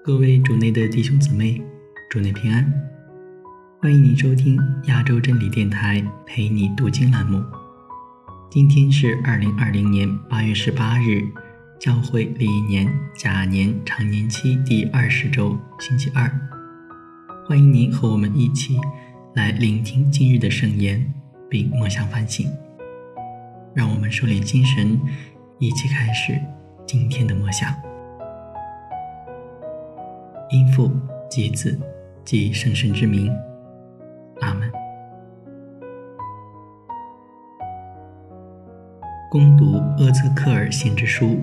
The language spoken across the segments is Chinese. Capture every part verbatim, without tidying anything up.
各位主内的弟兄姊妹，主内平安，欢迎您收听亚洲真理电台陪你读经栏目。今天是二零二零年八月十八日，教会历年甲年常年期第二十周星期二。欢迎您和我们一起来聆听今日的圣言，并默想反省。让我们收敛精神，一起开始今天的默想。因父及子及圣神之名，阿们。恭读阿兹克尔先知书。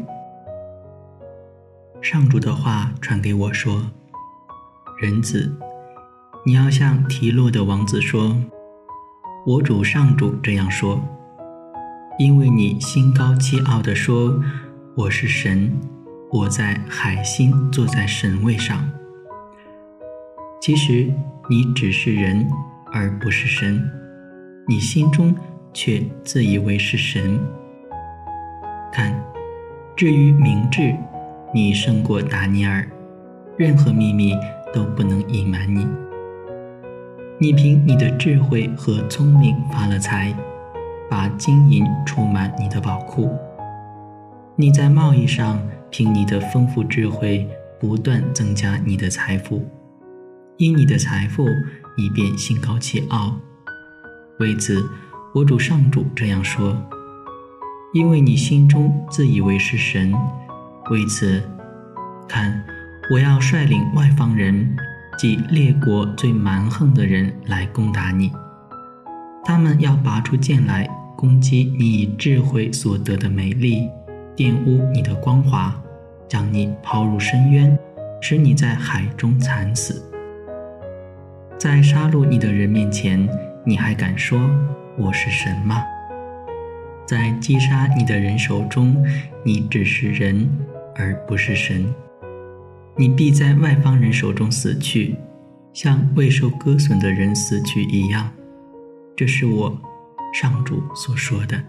上主的话传给我说，人子，你要向提洛的王子说，我主上主这样说，因为你心高气傲地说，我是神，我在海心坐在神位上。其实你只是人，而不是神，你心中却自以为是神。看，至于明智，你胜过达尼尔，任何秘密都不能隐瞒你。你凭你的智慧和聪明发了财，把金银储满你的宝库。你在贸易上凭你的丰富智慧不断增加你的财富，因你的财富你便心高气傲。为此，我主上主这样说，因为你心中自以为是神，为此，看，我要率领外方人，即列国最蛮横的人来攻打你，他们要拔出剑来攻击你以智慧所得的美丽，玷污你的光华，将你抛入深渊，使你在海中惨死。在杀戮你的人面前，你还敢说我是神吗？在击杀你的人手中，你只是人，而不是神。你必在外方人手中死去，像未受割损的人死去一样。这是我上主所说的。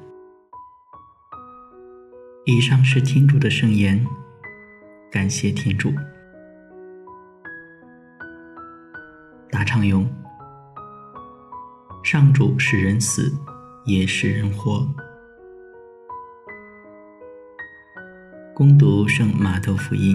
以上是天主的圣言，感谢天主。答唱咏：上主使人死，也使人活。恭读圣马窦福音。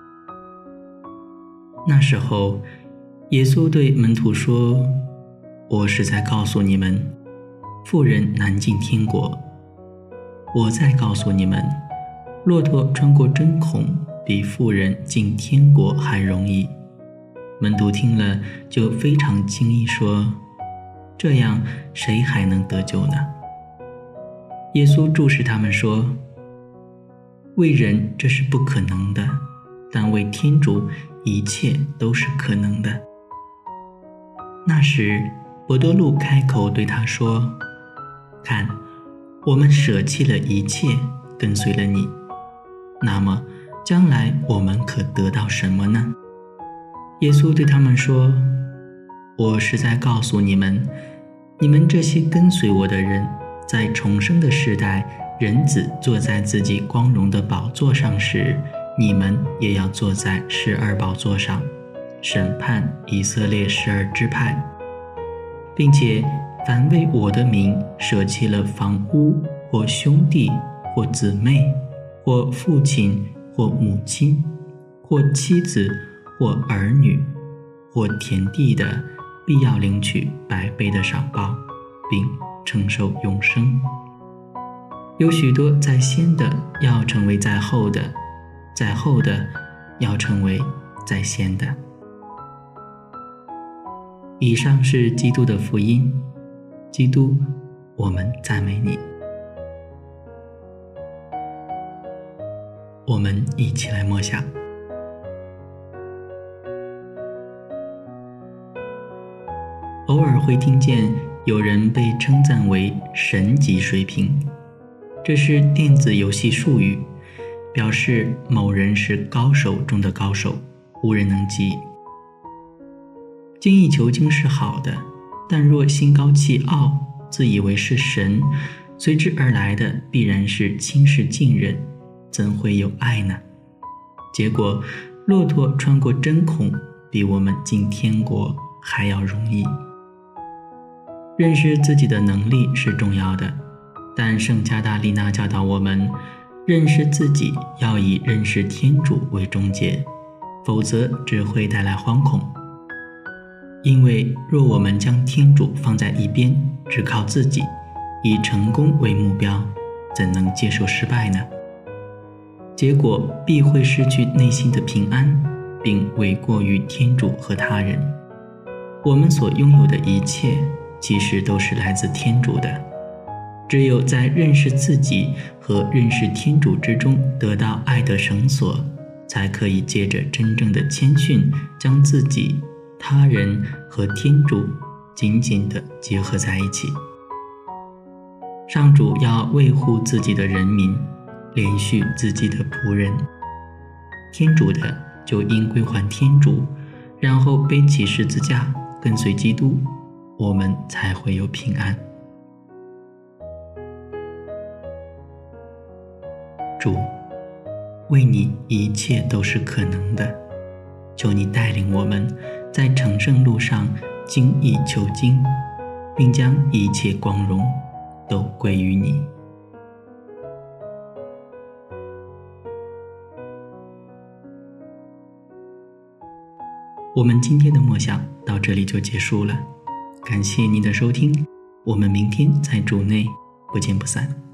那时候，耶稣对门徒说，我是在告诉你们，妇人难进天国。我再告诉你们，骆驼穿过针孔，比妇人进天国还容易。门徒听了，就非常惊异，说，这样谁还能得救呢？耶稣注视他们说，为人这是不可能的，但为天主一切都是可能的。那时，伯多禄开口对他说，看，我们舍弃了一切，跟随了你，那么将来我们可得到什么呢？耶稣对他们说，我实在告诉你们，你们这些跟随我的人，在重生的时代，人子坐在自己光荣的宝座上时，你们也要坐在十二宝座上，审判以色列十二支派，并且凡为我的名舍弃了房屋或兄弟或姊妹或父亲或母亲或妻子或儿女或田地的，必要领取百倍的赏报，并承受永生。有许多在先的要成为在后的，在后的要成为在先的。以上是基督的福音。基督，我们赞美你。我们一起来默想。偶尔会听见有人被称赞为神级水平，这是电子游戏术语，表示某人是高手中的高手，无人能及。精益求精是好的，但若心高气傲，自以为是神，随之而来的必然是轻视近人，怎会有爱呢？结果骆驼穿过针孔，比我们进天国还要容易。认识自己的能力是重要的，但圣加大利娜教导我们，认识自己要以认识天主为终结，否则只会带来惶恐。因为若我们将天主放在一边，只靠自己，以成功为目标，怎能接受失败呢？结果必会失去内心的平安，并诿过于天主和他人。我们所拥有的一切其实都是来自天主的，只有在认识自己和认识天主之中得到爱的绳索，才可以借着真正的谦逊，将自己、他人和天主紧紧地结合在一起。上主要维护自己的人民，连续自己的仆人，天主的就应归还天主，然后背起十字架跟随基督，我们才会有平安。主，为你一切都是可能的，求你带领我们在成圣路上精益求精，并将一切光荣都归于你。我们今天的默想到这里就结束了，感谢您的收听，我们明天在主内不见不散。